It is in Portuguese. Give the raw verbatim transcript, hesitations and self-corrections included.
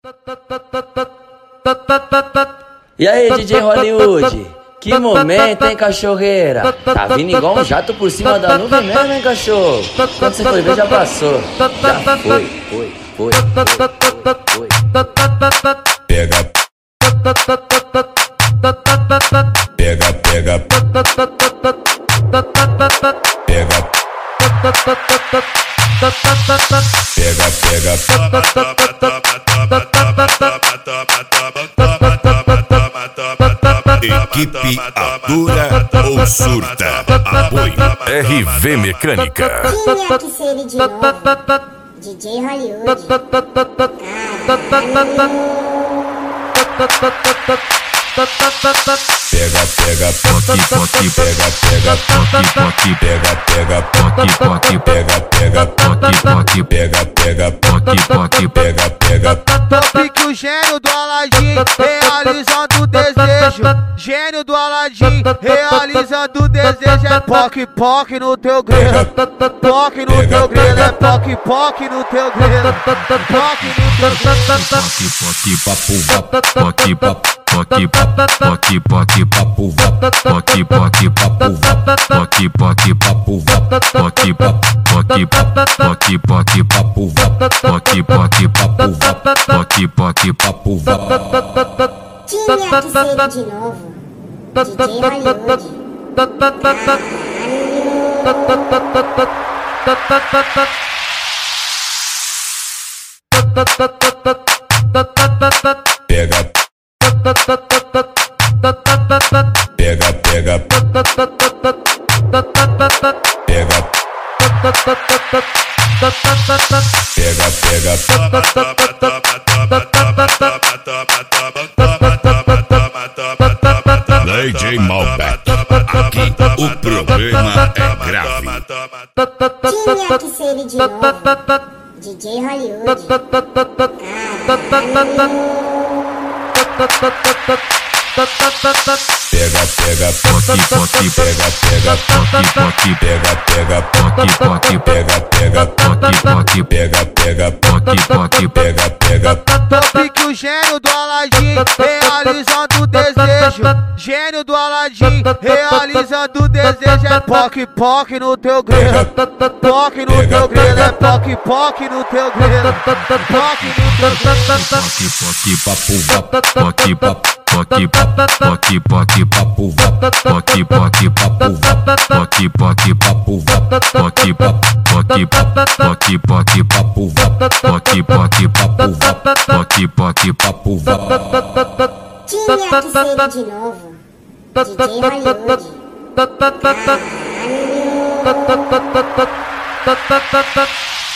E aí, D J Hollywood? Que momento, hein, cachorreira? Tá vindo igual um jato por cima da nuvem mesmo, hein, cachorro? Quando você for ver, já passou. Já foi, foi, foi, foi, foi. Pega, pega, pega, pega, pega, pega. Equipe Atura ou Surta. Apoio R V Mecânica. Quem é que seria de novo? D J Hollywood. Pega, pega, poque, poque, pega, pega, poque, poque, pega, pega, poque, poque, pega, pega, poque, poque, pega, pega, poque, poque, pega, pega. Top que o gênio do Aladim realizando o desejo. Gênio do Aladim realizando o desejo. É poque, poque no teu grelo. Poque no teu grelo. É poque, poque no teu grelo. Poque no teu grelo. Poque, poque, papo, poque, papo. Poque, poque, poque, papo, poque, poque, papo, poque, poque, papo, poque, poque, poque, poque, papo, poque, poque, papo, poque, poque, papo. Quem é que seria de novo? D J Hollywood. Pega, pega, pega, pega, pega, pega. D J Malbec. Aqui o problema é grave. Quem é que seria de novo? D J Hollywood. Pega, pega, poque, poque, pega, pega, poque, poque, pega, pega, poque, poque, pega, pega, poque, poque, pega, pega, poque, poque, pega, pega. Top que o gênio do Aladim realizando o desejo. Gênio do Aladim realizando o desejo. É poque, poque no teu grelo. Poque no teu grelo. É poque, poque no teu grelo. Poque no teu grelo. Poque, poque, papo, poque, papo. Poque, poque, poque, papo, poque, poque, papo, poque, poque, papo, poque, poque, poque, poque, papo, poque, poque, papo, poque, poque, papo. Quem é que seria de novo? D J Hollywood.